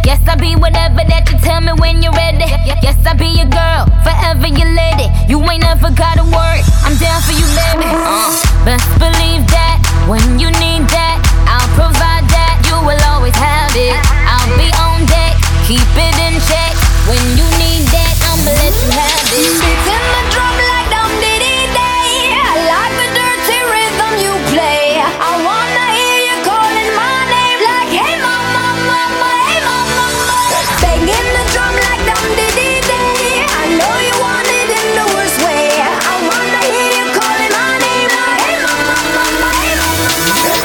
Yes, I'll be whatever that you tell me when you're ready. Yes, I'll be your girl, forever your lady. You ain't never gotta worry, I'm down for you, baby. Best believe that when you need that, I'll provide that. You will always have it. I'll be on deck, keep it in check. When you need that, I'ma let you have it. Beating the drum like dum diddy day. I like the dirty rhythm you play. I wanna hear you calling my name like, hey mama, mama, hey mama, mama. Banging the drum like dum diddy day. I know you want it in the worst way. I wanna hear you calling my name like, hey mama, mama, hey mama, mama.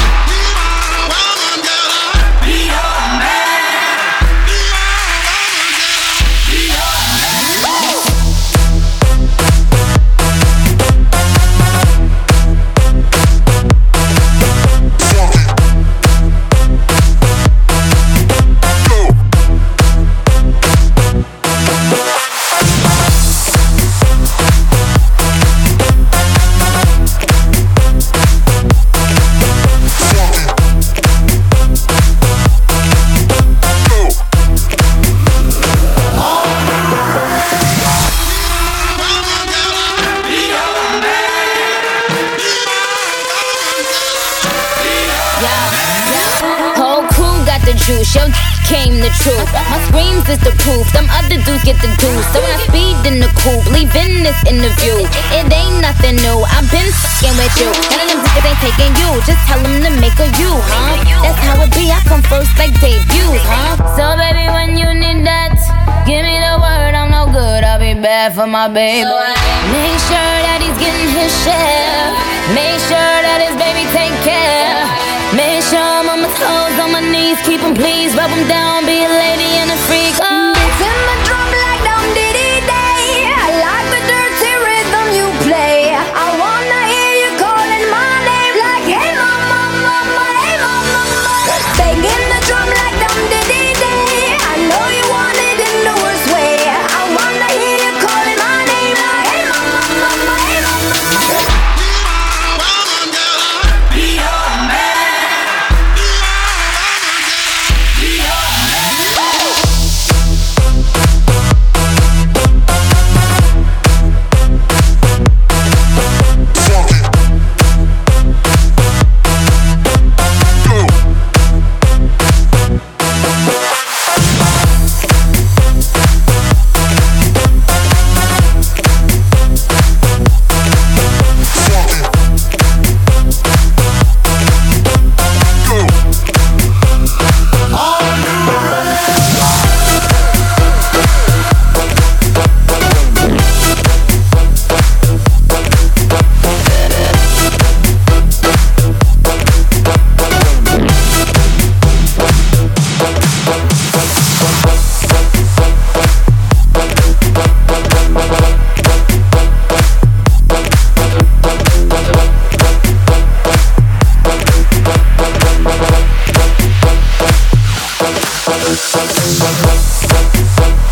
Be your man. Whole crew got the juice, yo came the truth. My screams is the proof, them other dudes get the deuce. So when I speed in the coupe, leaving this interview, it ain't nothing new, I've been fucking with you. None of them niggas ain't taking you, just tell them to make a you, huh? That's how it be, I come first like debuts, huh? So baby, when you need that, give me the word, I'm no good, I'll be bad for my baby. Make sure that he's getting his share, make sure that his baby take care. Make sure I'm on my toes, on my knees, keep him please, rub him down, be a lady and a freak. Oh. Beating the drum like dum diddy day. I like the dirty rhythm you play. I wanna hear you calling my name like, hey mama, mama, hey mama, mama. Banging the drum like dum diddy day. I know you want it in the worst way. I wanna hear you calling my name like, hey mama, mama, hey mama, mama. Be your man. We'll be right back.